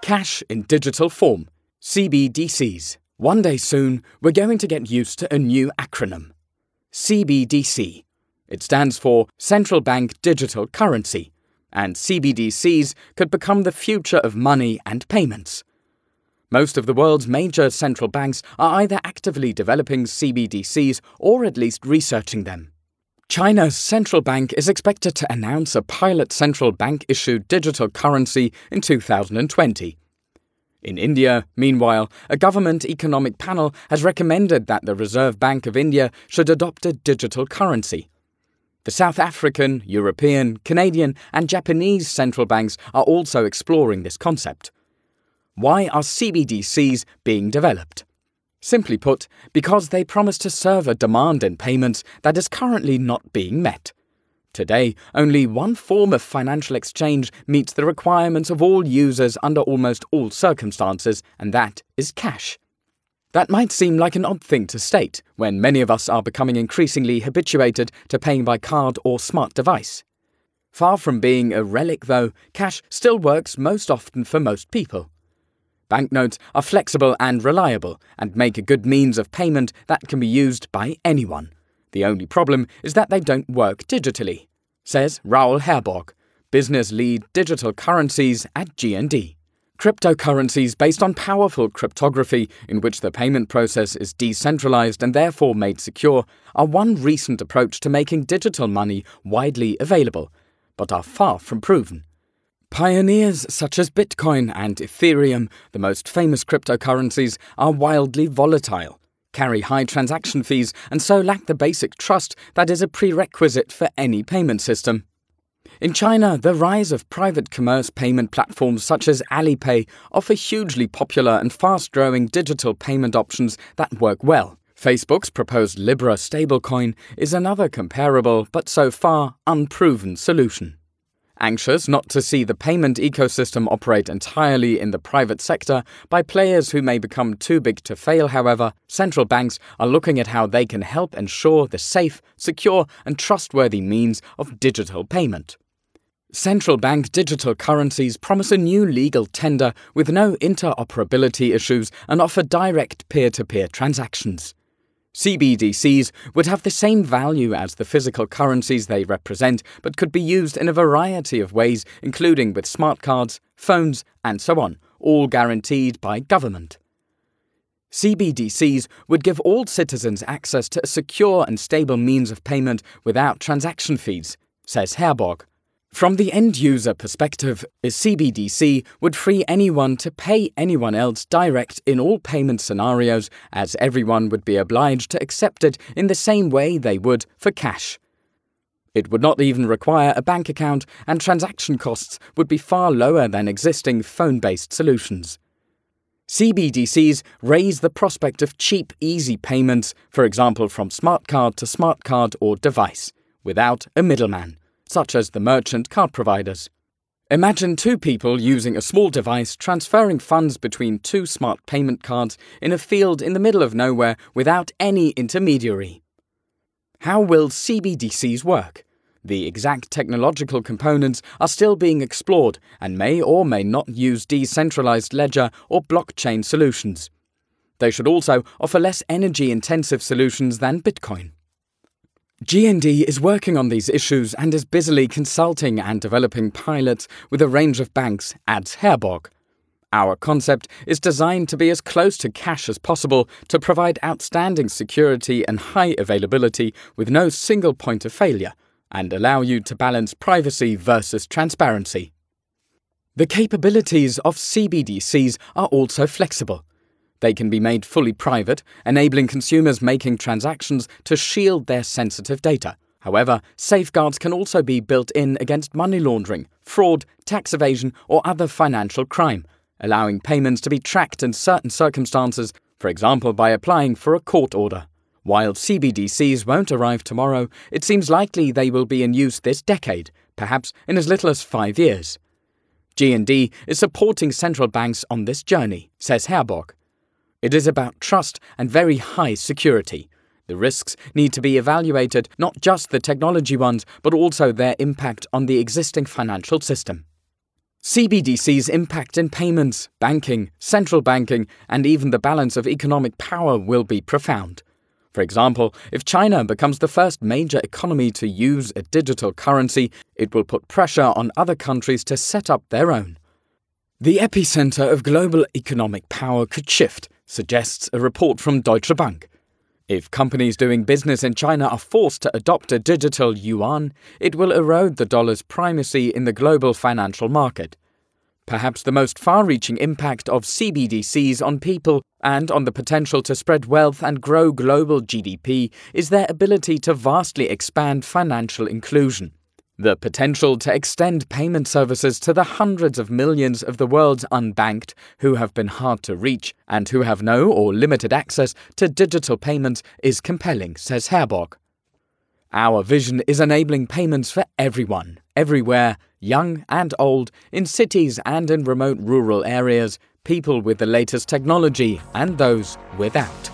Cash in digital form, CBDCs. One day soon, we're going to get used to a new acronym. CBDC. It stands for Central Bank Digital Currency, and CBDCs could become the future of money and payments. Most of the world's major central banks are either actively developing CBDCs or at least researching them. China's central bank is expected to announce a pilot central bank-issued digital currency in 2020. In India, meanwhile, a government economic panel has recommended that the Reserve Bank of India should adopt a digital currency. The South African, European, Canadian, and Japanese central banks are also exploring this concept. Why are CBDCs being developed? Simply put, because they promise to serve a demand in payments that is currently not being met. Today, only one form of financial exchange meets the requirements of all users under almost all circumstances, and that is cash. That might seem like an odd thing to state, when many of us are becoming increasingly habituated to paying by card or smart device. Far from being a relic, though, cash still works most often for most people. Banknotes are flexible and reliable, and make a good means of payment that can be used by anyone. The only problem is that they don't work digitally, says Raoul Herborg, business lead digital currencies at G&D. Cryptocurrencies based on powerful cryptography, in which the payment process is decentralized and therefore made secure, are one recent approach to making digital money widely available, but are far from proven. Pioneers such as Bitcoin and Ethereum, the most famous cryptocurrencies, are wildly volatile, carry high transaction fees, and so lack the basic trust that is a prerequisite for any payment system. In China, the rise of private commerce payment platforms such as Alipay offer hugely popular and fast-growing digital payment options that work well. Facebook's proposed Libra stablecoin is another comparable but so far unproven solution. Anxious not to see the payment ecosystem operate entirely in the private sector by players who may become too big to fail, however, central banks are looking at how they can help ensure the safe, secure, and trustworthy means of digital payment. Central bank digital currencies promise a new legal tender with no interoperability issues and offer direct peer-to-peer transactions. CBDCs would have the same value as the physical currencies they represent, but could be used in a variety of ways, including with smart cards, phones, and so on, all guaranteed by government. CBDCs would give all citizens access to a secure and stable means of payment without transaction fees, says Herborg. From the end-user perspective, a CBDC would free anyone to pay anyone else direct in all payment scenarios, as everyone would be obliged to accept it in the same way they would for cash. It would not even require a bank account, and transaction costs would be far lower than existing phone-based solutions. CBDCs raise the prospect of cheap, easy payments, for example from smart card to smart card or device, without a middleman, such as the merchant card providers. Imagine two people using a small device transferring funds between two smart payment cards in a field in the middle of nowhere without any intermediary. How will CBDCs work? The exact technological components are still being explored and may or may not use decentralized ledger or blockchain solutions. They should also offer less energy-intensive solutions than Bitcoin. G&D is working on these issues and is busily consulting and developing pilots with a range of banks, adds Herborg. Our concept is designed to be as close to cash as possible to provide outstanding security and high availability with no single point of failure, and allow you to balance privacy versus transparency. The capabilities of CBDCs are also flexible. They can be made fully private, enabling consumers making transactions to shield their sensitive data. However, safeguards can also be built in against money laundering, fraud, tax evasion, or other financial crime, allowing payments to be tracked in certain circumstances, for example by applying for a court order. While CBDCs won't arrive tomorrow, it seems likely they will be in use this decade, perhaps in as little as 5 years. G&D is supporting central banks on this journey, says Herborg. It is about trust and very high security. The risks need to be evaluated, not just the technology ones, but also their impact on the existing financial system. CBDC's impact in payments, banking, central banking, and even the balance of economic power will be profound. For example, if China becomes the first major economy to use a digital currency, it will put pressure on other countries to set up their own. The epicenter of global economic power could shift, suggests a report from Deutsche Bank. If companies doing business in China are forced to adopt a digital yuan, it will erode the dollar's primacy in the global financial market. Perhaps the most far-reaching impact of CBDCs on people and on the potential to spread wealth and grow global GDP is their ability to vastly expand financial inclusion. The potential to extend payment services to the hundreds of millions of the world's unbanked who have been hard to reach and who have no or limited access to digital payments is compelling, says Herborg. Our vision is enabling payments for everyone, everywhere, young and old, in cities and in remote rural areas, people with the latest technology and those without.